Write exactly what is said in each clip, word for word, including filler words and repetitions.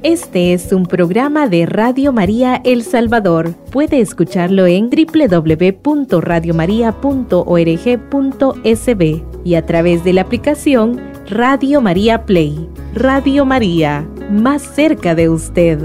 Este es un programa de Radio María El Salvador. Puede escucharlo en doble u doble u doble u punto radio maría punto org punto es be y a través de la aplicación Radio María Play. Radio María, más cerca de usted.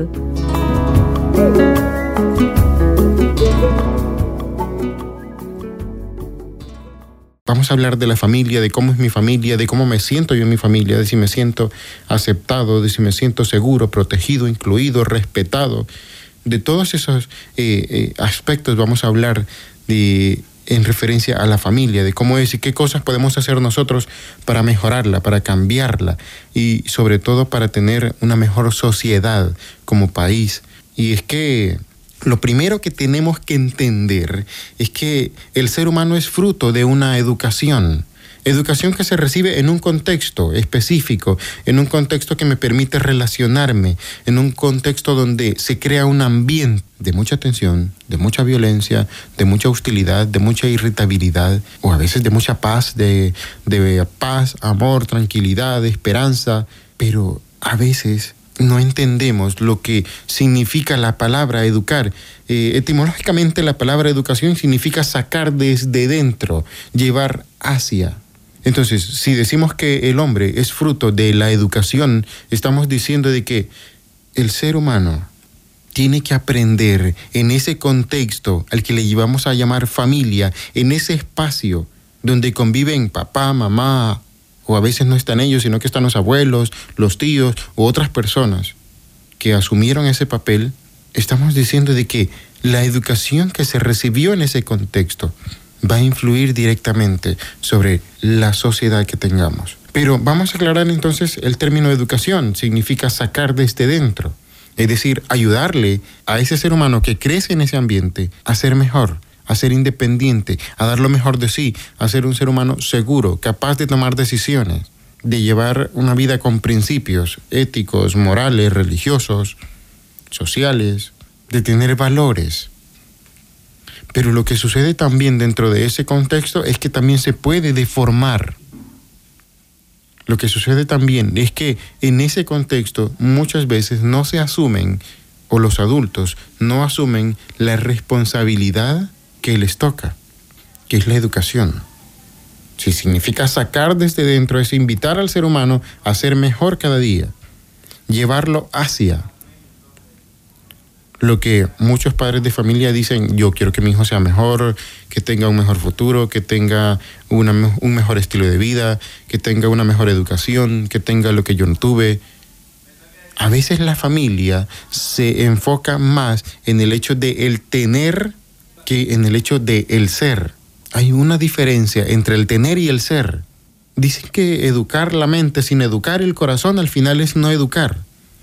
Vamos a hablar de la familia, de cómo es mi familia, de cómo me siento yo en mi familia, de si me siento aceptado, de si me siento seguro, protegido, incluido, respetado. De todos esos eh, eh, aspectos vamos a hablar de, en referencia a la familia, de cómo es y qué cosas podemos hacer nosotros para mejorarla, para cambiarla y sobre todo para tener una mejor sociedad como país. Y es que lo primero que tenemos que entender es que el ser humano es fruto de una educación. Educación que se recibe en un contexto específico, en un contexto que me permite relacionarme, en un contexto donde se crea un ambiente de mucha tensión, de mucha violencia, de mucha hostilidad, de mucha irritabilidad, o a veces de mucha paz, de, de paz, amor, tranquilidad, esperanza, pero a veces no entendemos lo que significa la palabra educar. Eh, etimológicamente la palabra educación significa sacar desde dentro, llevar hacia. Entonces, si decimos que el hombre es fruto de la educación, estamos diciendo de que el ser humano tiene que aprender en ese contexto al que le llevamos a llamar familia, en ese espacio donde conviven papá, mamá, o a veces no están ellos, sino que están los abuelos, los tíos u otras personas que asumieron ese papel. Estamos diciendo de que la educación que se recibió en ese contexto va a influir directamente sobre la sociedad que tengamos. Pero vamos a aclarar entonces el término educación. Significa sacar desde dentro, es decir, ayudarle a ese ser humano que crece en ese ambiente a ser mejor, a ser independiente, a dar lo mejor de sí, a ser un ser humano seguro, capaz de tomar decisiones, de llevar una vida con principios éticos, morales, religiosos, sociales, de tener valores. Pero lo que sucede también dentro de ese contexto es que también se puede deformar. Lo que sucede también es que en ese contexto muchas veces no se asumen, o los adultos no asumen la responsabilidad que les toca, que es la educación. Si significa sacar desde dentro, es invitar al ser humano a ser mejor cada día, llevarlo hacia lo que muchos padres de familia dicen: yo quiero que mi hijo sea mejor, que tenga un mejor futuro, que tenga una, un mejor estilo de vida, que tenga una mejor educación, que tenga lo que yo no tuve. A veces la familia se enfoca más en el hecho de el tener que en el hecho de el ser. Hay una diferencia entre el tener y el ser. Dicen que educar la mente sin educar el corazón al final es no educar.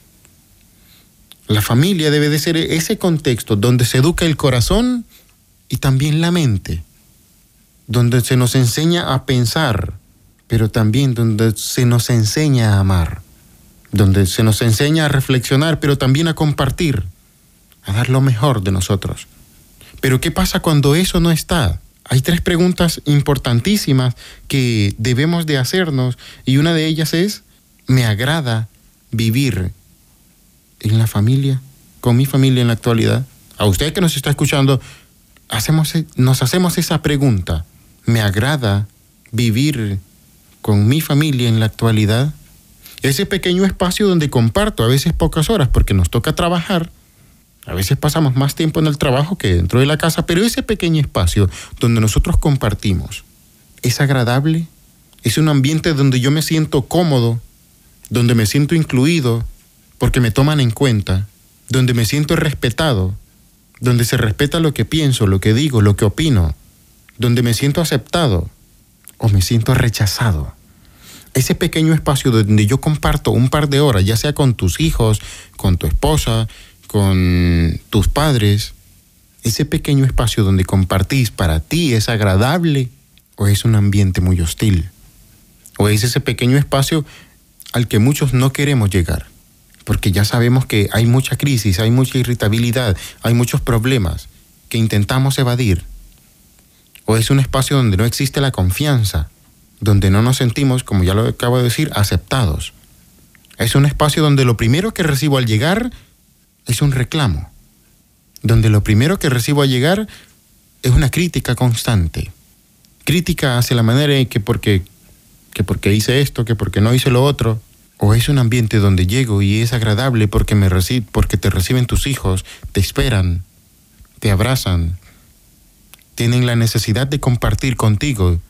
La familia debe de ser ese contexto donde se educa el corazón y también la mente, donde se nos enseña a pensar, pero también donde se nos enseña a amar, donde se nos enseña a reflexionar, pero también a compartir, a dar lo mejor de nosotros. Pero ¿qué pasa cuando eso no está? Hay tres preguntas importantísimas que debemos de hacernos y una de ellas es: ¿me agrada vivir en la familia, con mi familia en la actualidad? A usted que nos está escuchando, hacemos, nos hacemos esa pregunta: ¿me agrada vivir con mi familia en la actualidad? Ese pequeño espacio donde comparto, a veces pocas horas porque nos toca trabajar, a veces pasamos más tiempo en el trabajo que dentro de la casa, pero ese pequeño espacio donde nosotros compartimos, ¿es agradable? ¿Es un ambiente donde yo me siento cómodo, donde me siento incluido porque me toman en cuenta, donde me siento respetado, donde se respeta lo que pienso, lo que digo, lo que opino, donde me siento aceptado o me siento rechazado? Ese pequeño espacio donde yo comparto un par de horas, ya sea con tus hijos, con tu esposa, con tus padres, ese pequeño espacio donde compartís, ¿para ti es agradable o es un ambiente muy hostil? ¿O es ese pequeño espacio al que muchos no queremos llegar? Porque ya sabemos que hay mucha crisis, hay mucha irritabilidad, hay muchos problemas que intentamos evadir. ¿O es un espacio donde no existe la confianza, donde no nos sentimos, como ya lo acabo de decir, aceptados? Es un espacio donde lo primero que recibo al llegar es un reclamo. Donde lo primero que recibo al llegar es una crítica constante. Crítica hacia la manera en que porque, que porque hice esto, que porque no hice lo otro. O es un ambiente donde llego y es agradable porque, me reci- porque te reciben tus hijos, te esperan, te abrazan, tienen la necesidad de compartir contigo.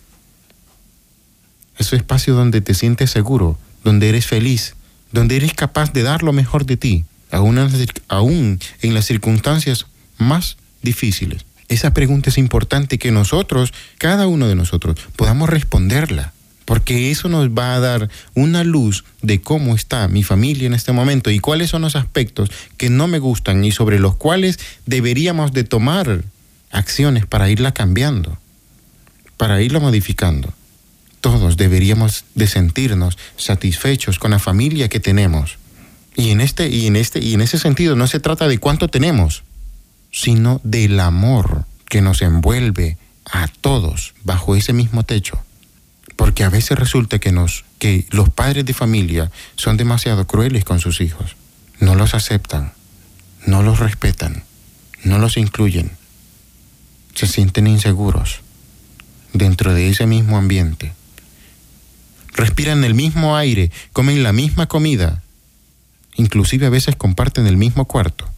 Es un espacio donde te sientes seguro, donde eres feliz, donde eres capaz de dar lo mejor de ti, aún en, aún en las circunstancias más difíciles. Esa pregunta es importante que nosotros, cada uno de nosotros, podamos responderla, porque eso nos va a dar una luz de cómo está mi familia en este momento y cuáles son los aspectos que no me gustan y sobre los cuales deberíamos de tomar acciones para irla cambiando, para irla modificando. Todos deberíamos de sentirnos satisfechos con la familia que tenemos. Y en este, y en este, y en ese sentido no se trata de cuánto tenemos, sino del amor que nos envuelve a todos bajo ese mismo techo. Porque a veces resulta que, nos, que los padres de familia son demasiado crueles con sus hijos. No los aceptan, no los respetan, no los incluyen. Se sienten inseguros dentro de ese mismo ambiente. Respiran el mismo aire, comen la misma comida, inclusive a veces comparten el mismo cuarto.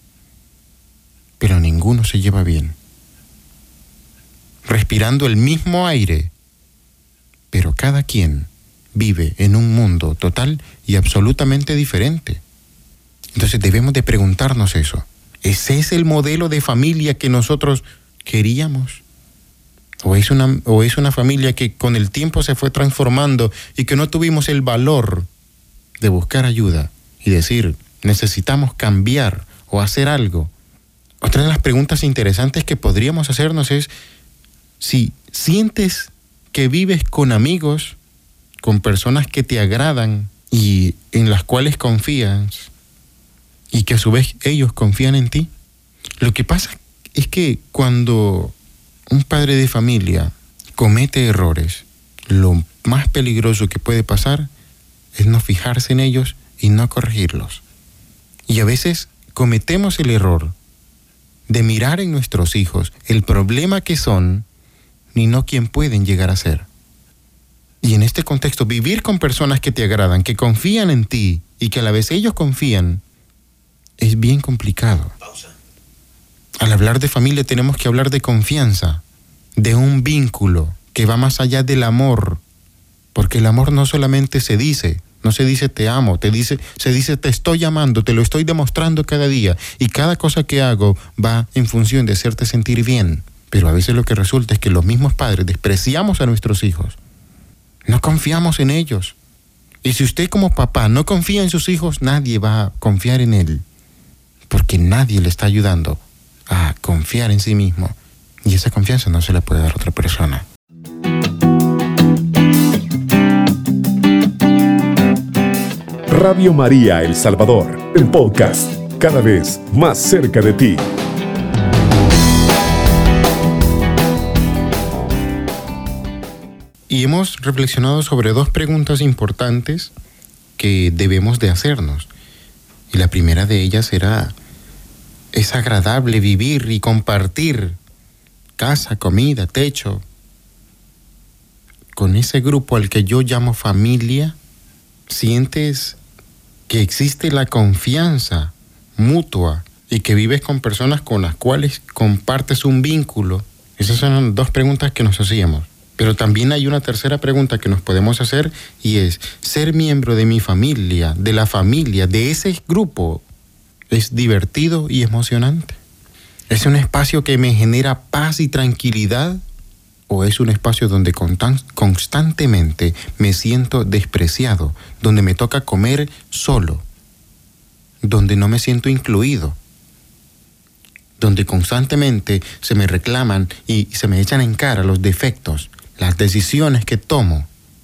Pero ninguno se lleva bien. Respirando el mismo aire, pero cada quien vive en un mundo total y absolutamente diferente. Entonces debemos de preguntarnos eso. ¿Ese es el modelo de familia que nosotros queríamos? ¿O es una, o es una familia que con el tiempo se fue transformando y que no tuvimos el valor de buscar ayuda y decir, necesitamos cambiar o hacer algo? Otra de las preguntas interesantes que podríamos hacernos es si sientes que vives con amigos, con personas que te agradan y en las cuales confías y que a su vez ellos confían en ti. Lo que pasa es que cuando un padre de familia comete errores, lo más peligroso que puede pasar es no fijarse en ellos y no corregirlos. Y a veces cometemos el error de mirar en nuestros hijos el problema que son ni no quién pueden llegar a ser. Y en este contexto, vivir con personas que te agradan, que confían en ti y que a la vez ellos confían, es bien complicado. Pausa. Al hablar de familia tenemos que hablar de confianza, de un vínculo que va más allá del amor, porque el amor no solamente se dice, no se dice te amo, te dice, se dice te estoy amando, te lo estoy demostrando cada día y cada cosa que hago va en función de hacerte sentir bien. Pero a veces lo que resulta es que los mismos padres despreciamos a nuestros hijos. No confiamos en ellos. Y si usted como papá no confía en sus hijos, nadie va a confiar en él. Porque nadie le está ayudando a confiar en sí mismo. Y esa confianza no se la puede dar a otra persona. Radio María El Salvador, el podcast, cada vez más cerca de ti. Y hemos reflexionado sobre dos preguntas importantes que debemos de hacernos. Y la primera de ellas era, ¿es agradable vivir y compartir casa, comida, techo con ese grupo al que yo llamo familia? ¿Sientes que existe la confianza mutua y que vives con personas con las cuales compartes un vínculo? Esas son las dos preguntas que nos hacíamos. Pero también hay una tercera pregunta que nos podemos hacer y es, ¿ser miembro de mi familia, de la familia, de ese grupo, es divertido y emocionante? ¿Es un espacio que me genera paz y tranquilidad? ¿O es un espacio donde constantemente me siento despreciado, donde me toca comer solo, donde no me siento incluido, donde constantemente se me reclaman y se me echan en cara los defectos, las decisiones que tomo,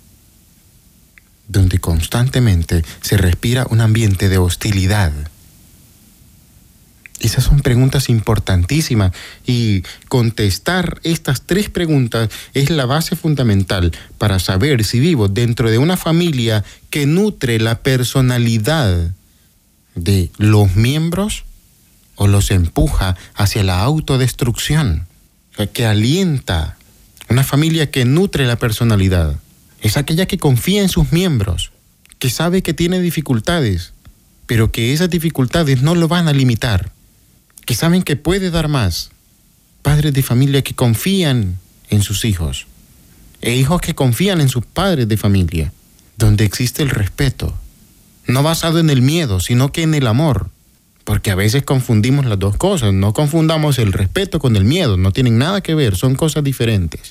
donde constantemente se respira un ambiente de hostilidad? Esas son preguntas importantísimas y contestar estas tres preguntas es la base fundamental para saber si vivo dentro de una familia que nutre la personalidad de los miembros o los empuja hacia la autodestrucción, que alienta. Una familia que nutre la personalidad es aquella que confía en sus miembros, que sabe que tiene dificultades, pero que esas dificultades no lo van a limitar, que saben que puede dar más. Padres de familia que confían en sus hijos, e hijos que confían en sus padres de familia, donde existe el respeto, no basado en el miedo, sino que en el amor, porque a veces confundimos las dos cosas. No confundamos el respeto con el miedo, no tienen nada que ver, son cosas diferentes.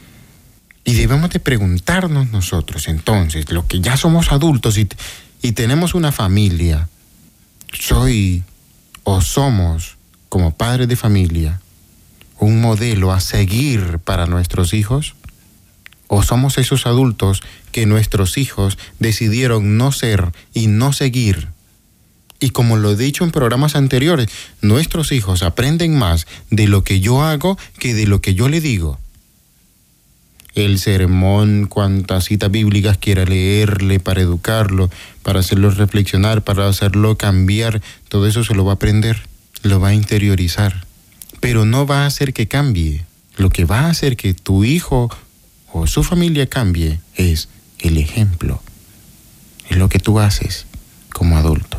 Y debemos de preguntarnos nosotros, entonces, los que ya somos adultos y, y tenemos una familia, ¿soy o somos, como padres de familia, un modelo a seguir para nuestros hijos? ¿O somos esos adultos que nuestros hijos decidieron no ser y no seguir? Y como lo he dicho en programas anteriores, nuestros hijos aprenden más de lo que yo hago que de lo que yo le digo. El sermón, cuantas citas bíblicas quiera leerle para educarlo, para hacerlo reflexionar, para hacerlo cambiar, todo eso se lo va a aprender, lo va a interiorizar. Pero no va a hacer que cambie. Lo que va a hacer que tu hijo o su familia cambie es el ejemplo. Es lo que tú haces como adulto.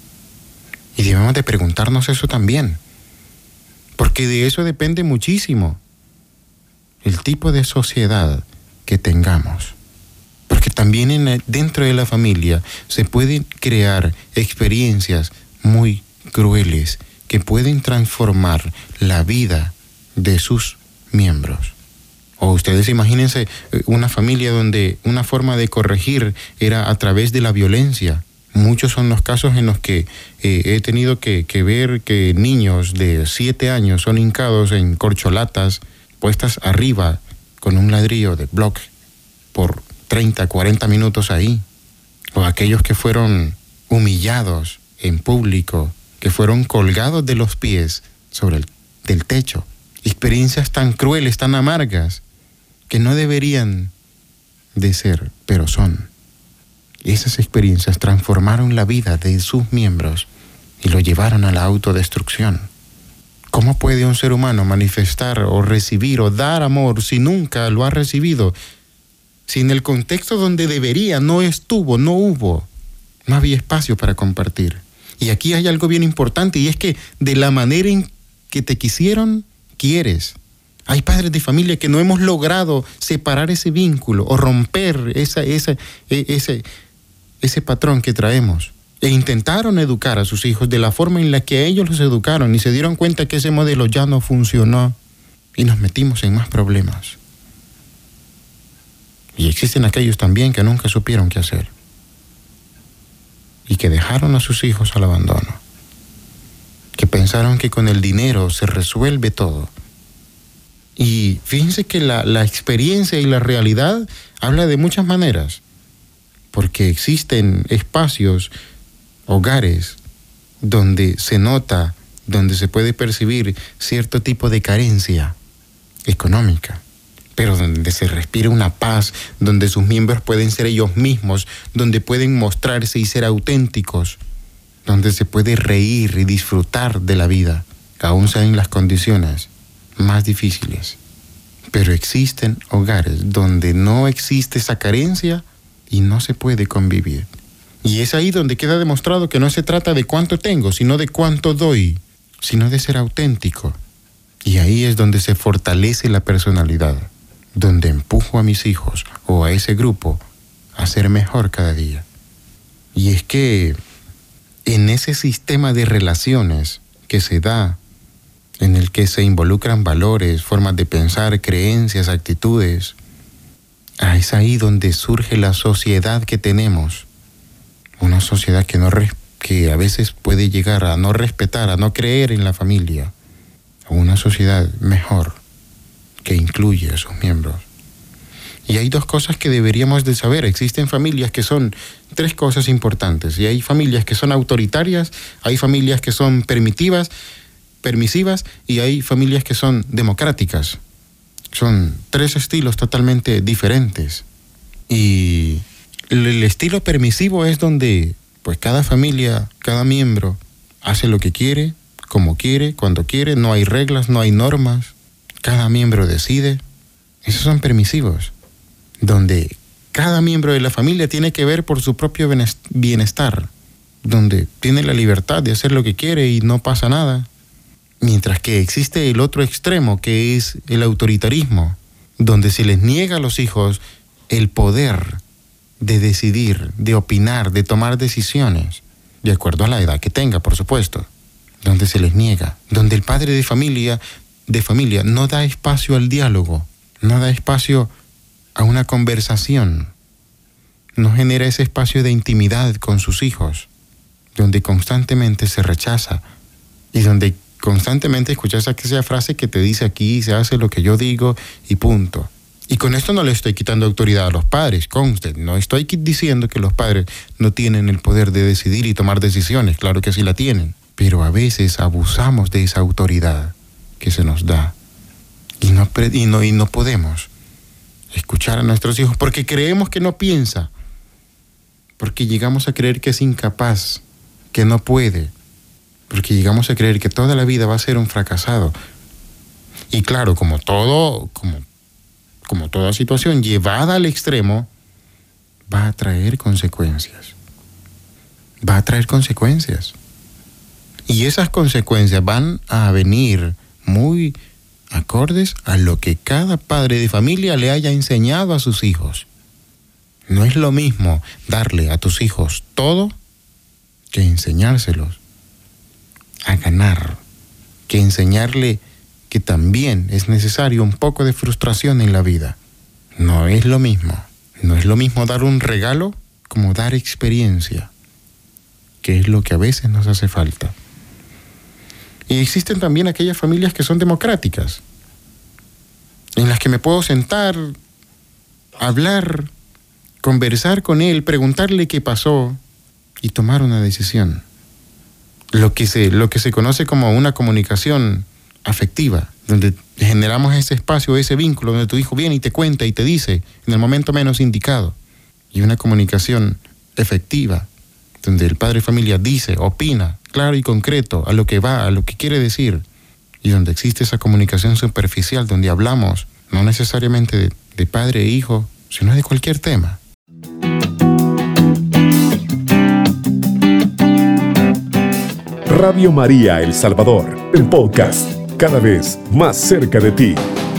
Y debemos de preguntarnos eso también, porque de eso depende muchísimo el tipo de sociedad que tengamos. Porque también en, dentro de la familia se pueden crear experiencias muy crueles que pueden transformar la vida de sus miembros. O ustedes imagínense una familia donde una forma de corregir era a través de la violencia. Muchos son los casos en los que eh, he tenido que, que ver que niños de siete años son hincados en corcholatas puestas arriba con un ladrillo de block por treinta, cuarenta minutos ahí. O aquellos que fueron humillados en público, que fueron colgados de los pies sobre el del techo. Experiencias tan crueles, tan amargas, que no deberían de ser, pero son. Esas experiencias transformaron la vida de sus miembros y lo llevaron a la autodestrucción. ¿Cómo puede un ser humano manifestar o recibir o dar amor si nunca lo ha recibido? Si en el contexto donde debería no estuvo, no hubo, no había espacio para compartir. Y aquí hay algo bien importante, y es que de la manera en que te quisieron, quieres. Hay padres de familia que no hemos logrado separar ese vínculo o romper esa, esa, ese, ese patrón que traemos. E intentaron educar a sus hijos de la forma en la que ellos los educaron y se dieron cuenta que ese modelo ya no funcionó y nos metimos en más problemas. Y existen aquellos también que nunca supieron qué hacer y que dejaron a sus hijos al abandono, que pensaron que con el dinero se resuelve todo. Y fíjense que la, la experiencia y la realidad habla de muchas maneras, porque existen espacios, hogares, donde se nota, donde se puede percibir cierto tipo de carencia económica, pero donde se respira una paz, donde sus miembros pueden ser ellos mismos, donde pueden mostrarse y ser auténticos, donde se puede reír y disfrutar de la vida, aún sean en las condiciones más difíciles. Pero existen hogares donde no existe esa carencia y no se puede convivir. Y es ahí donde queda demostrado que no se trata de cuánto tengo, sino de cuánto doy, sino de ser auténtico. Y ahí es donde se fortalece la personalidad, donde empujo a mis hijos o a ese grupo a ser mejor cada día. Y es que en ese sistema de relaciones que se da, en el que se involucran valores, formas de pensar, creencias, actitudes, es ahí donde surge la sociedad que tenemos. Una sociedad que, no, que a veces puede llegar a no respetar, a no creer en la familia. Una sociedad mejor, que incluye a sus miembros. Y hay dos cosas que deberíamos de saber. Existen familias que son tres cosas importantes. Y hay familias que son autoritarias, hay familias que son permitivas, permisivas y hay familias que son democráticas. Son tres estilos totalmente diferentes. Y el estilo permisivo es donde pues cada familia, cada miembro hace lo que quiere, como quiere, cuando quiere, no hay reglas, no hay normas, cada miembro decide. Esos son permisivos, donde cada miembro de la familia tiene que ver por su propio bienestar, donde tiene la libertad de hacer lo que quiere y no pasa nada. Mientras que existe el otro extremo, que es el autoritarismo, donde se les niega a los hijos el poder de decidir, de opinar, de tomar decisiones, de acuerdo a la edad que tenga, por supuesto, donde se les niega, donde el padre de familia, de familia no da espacio al diálogo, no da espacio a una conversación, no genera ese espacio de intimidad con sus hijos, donde constantemente se rechaza y donde constantemente escuchas aquella frase que te dice aquí se hace lo que yo digo y punto. Y con esto no le estoy quitando autoridad a los padres, conste, no estoy diciendo que los padres no tienen el poder de decidir y tomar decisiones, claro que sí la tienen, pero a veces abusamos de esa autoridad que se nos da y no, y no, y no podemos escuchar a nuestros hijos porque creemos que no piensa, porque llegamos a creer que es incapaz, que no puede, porque llegamos a creer que toda la vida va a ser un fracasado. Y claro, como todo, como como toda situación llevada al extremo, va a traer consecuencias. Va a traer consecuencias. Y esas consecuencias van a venir muy acordes a lo que cada padre de familia le haya enseñado a sus hijos. No es lo mismo darle a tus hijos todo que enseñárselos a ganar, que enseñarle que también es necesario un poco de frustración en la vida. No es lo mismo. No es lo mismo dar un regalo como dar experiencia, que es lo que a veces nos hace falta. Y existen también aquellas familias que son democráticas, en las que me puedo sentar, hablar, conversar con él, preguntarle qué pasó y tomar una decisión. Lo que se, lo que se conoce como una comunicación afectiva, donde generamos ese espacio, ese vínculo, donde tu hijo viene y te cuenta y te dice en el momento menos indicado. Y una comunicación efectiva, donde el padre de familia dice, opina, claro y concreto, a lo que va, a lo que quiere decir. Y donde existe esa comunicación superficial, donde hablamos no necesariamente de, de padre e hijo, sino de cualquier tema. Radio María El Salvador, el podcast, cada vez más cerca de ti.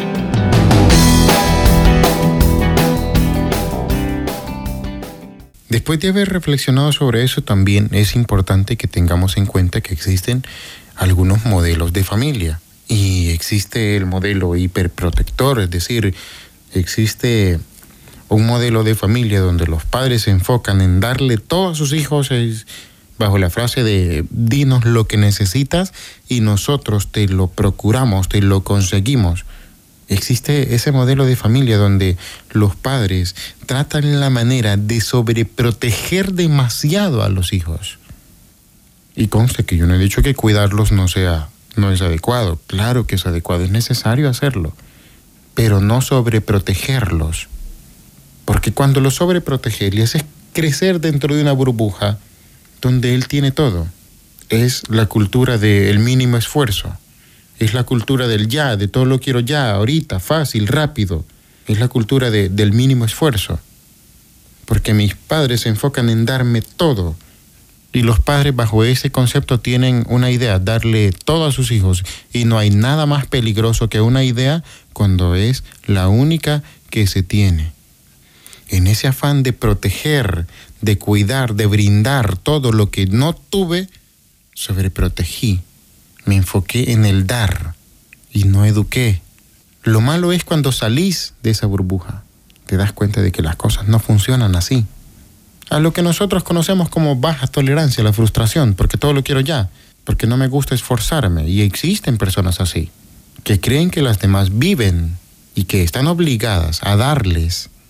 Después de haber reflexionado sobre eso, también es importante que tengamos en cuenta que existen algunos modelos de familia. Y existe el modelo hiperprotector, es decir, existe un modelo de familia donde los padres se enfocan en darle todo a sus hijos es, bajo la frase de dinos lo que necesitas y nosotros te lo procuramos, te lo conseguimos. Existe ese modelo de familia donde los padres tratan la manera de sobreproteger demasiado a los hijos. Y conste que yo no he dicho que cuidarlos no sea, no es adecuado. Claro que es adecuado, es necesario hacerlo. Pero no sobreprotegerlos. Porque cuando los sobreproteges, le haces crecer dentro de una burbuja donde él tiene todo. Es la cultura del mínimo esfuerzo. Es la cultura del ya, de todo lo quiero ya, ahorita, fácil, rápido. Es la cultura de, del mínimo esfuerzo. Porque mis padres se enfocan en darme todo. Y los padres bajo ese concepto tienen una idea, darle todo a sus hijos. Y no hay nada más peligroso que una idea cuando es la única que se tiene. En ese afán de proteger, de cuidar, de brindar todo lo que no tuve, sobreprotegí. Me enfoqué en el dar y no eduqué. Lo malo es cuando salís de esa burbuja. Te das cuenta de que las cosas no funcionan así. A lo que nosotros conocemos como baja tolerancia, la frustración, porque todo lo quiero ya, porque no me gusta esforzarme. Y existen personas así, que creen que las demás viven y que están obligadas a darles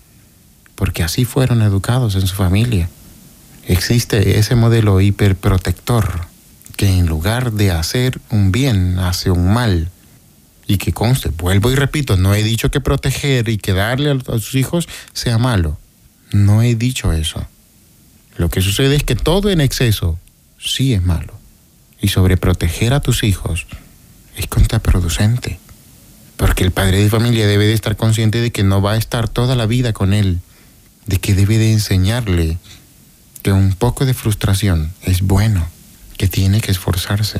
porque así fueron educados en su familia. Existe ese modelo hiperprotector que en lugar de hacer un bien, hace un mal. Y que conste, vuelvo y repito, no he dicho que proteger y que darle a sus hijos sea malo. No he dicho eso. Lo que sucede es que todo en exceso sí es malo. Y sobreproteger a tus hijos es contraproducente. Porque el padre de familia debe de estar consciente de que no va a estar toda la vida con él. De que debe de enseñarle que un poco de frustración es bueno, que tiene que esforzarse.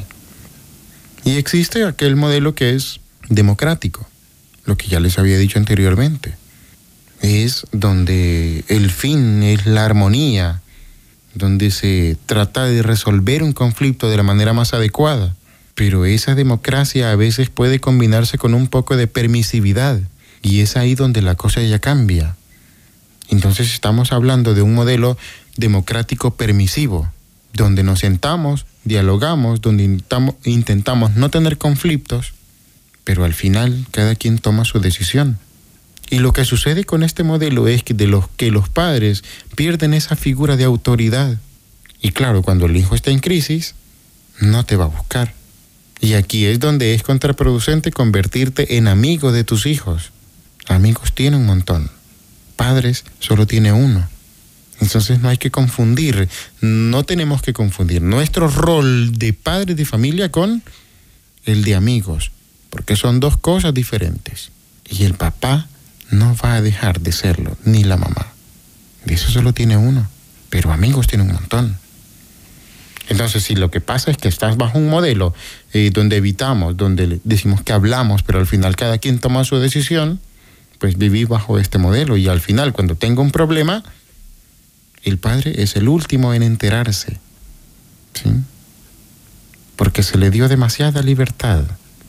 Y existe aquel modelo que es democrático, lo que ya les había dicho anteriormente. Es donde el fin es la armonía, donde se trata de resolver un conflicto de la manera más adecuada. Pero esa democracia a veces puede combinarse con un poco de permisividad, y es ahí donde la cosa ya cambia. Entonces estamos hablando de un modelo democrático permisivo, donde nos sentamos, dialogamos, donde intentamos, intentamos no tener conflictos, pero al final cada quien toma su decisión. Y lo que sucede con este modelo es que de los que los padres pierden esa figura de autoridad. Y claro, cuando el hijo está en crisis, no te va a buscar. Y aquí es donde es contraproducente convertirte en amigo de tus hijos. Amigos tiene un montón. Padres solo tiene uno. Entonces no hay que confundir, no tenemos que confundir nuestro rol de padre de familia con el de amigos, porque son dos cosas diferentes. Y el papá no va a dejar de serlo, ni la mamá. De eso solo tiene uno, pero amigos tiene un montón. Entonces, si lo que pasa es que estás bajo un modelo eh, donde evitamos, donde decimos que hablamos, pero al final cada quien toma su decisión, pues viví bajo este modelo y al final cuando tengo un problema, el padre es el último en enterarse, ¿sí? Porque se le dio demasiada libertad.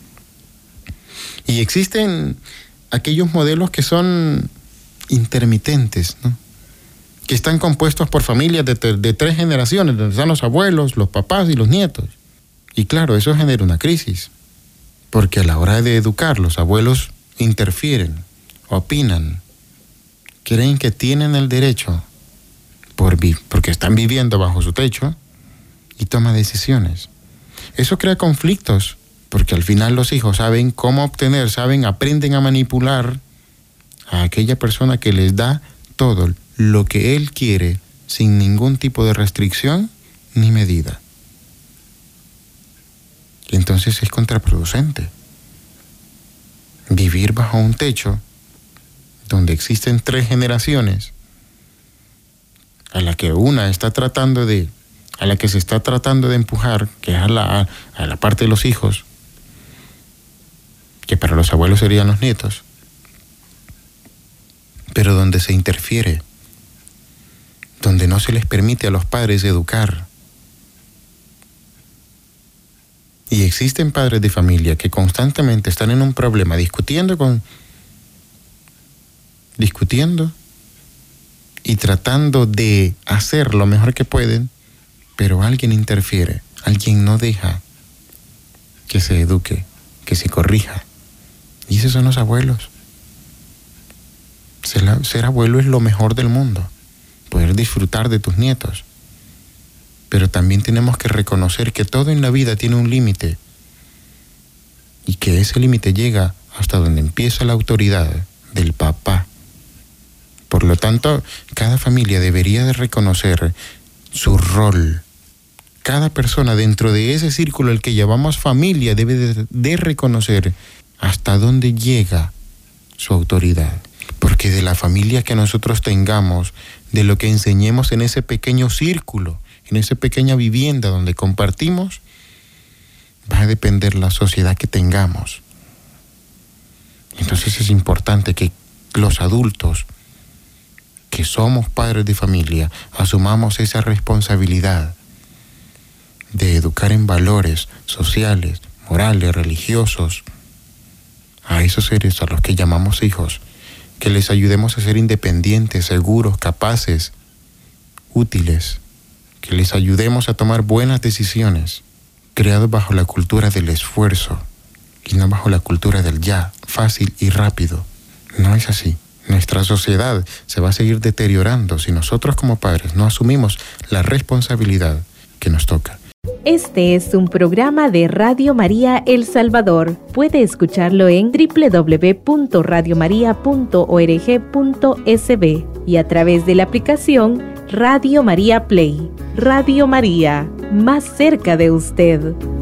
Y existen aquellos modelos que son intermitentes, ¿no? Que están compuestos por familias de, de tres generaciones, donde están los abuelos, los papás y los nietos. Y claro, eso genera una crisis, porque a la hora de educar, los abuelos interfieren, opinan, creen que tienen el derecho, por vi- porque están viviendo bajo su techo, y toman decisiones. Eso crea conflictos, porque al final los hijos saben cómo obtener, saben, aprenden a manipular a aquella persona que les da todo lo que él quiere sin ningún tipo de restricción ni medida. Y entonces es contraproducente. Vivir bajo un techo donde existen tres generaciones a la que una está tratando de, a la que se está tratando de empujar, que es a la, a la parte de los hijos, que para los abuelos serían los nietos, pero donde se interfiere, donde no se les permite a los padres educar. Y existen padres de familia que constantemente están en un problema, discutiendo con, discutiendo y tratando de hacer lo mejor que pueden, pero alguien interfiere, alguien no deja que se eduque, que se corrija. Y esos son los abuelos. Ser, ser abuelo es lo mejor del mundo, poder disfrutar de tus nietos. Pero también tenemos que reconocer que todo en la vida tiene un límite y que ese límite llega hasta donde empieza la autoridad del papá. Por lo tanto, cada familia debería de reconocer su rol. Cada persona dentro de ese círculo al que llamamos familia debe de, de reconocer hasta dónde llega su autoridad. Porque de la familia que nosotros tengamos, de lo que enseñemos en ese pequeño círculo, en esa pequeña vivienda donde compartimos, va a depender la sociedad que tengamos. Entonces es importante que los adultos, que somos padres de familia, asumamos esa responsabilidad de educar en valores sociales, morales, religiosos, a esos seres a los que llamamos hijos, que les ayudemos a ser independientes, seguros, capaces, útiles, que les ayudemos a tomar buenas decisiones, creados bajo la cultura del esfuerzo y no bajo la cultura del ya, fácil y rápido. No es así. Nuestra sociedad se va a seguir deteriorando si nosotros como padres no asumimos la responsabilidad que nos toca. Este es un programa de Radio María El Salvador. Puede escucharlo en doble u doble u doble u punto radio maría punto org punto es be y a través de la aplicación Radio María Play. Radio María, más cerca de usted.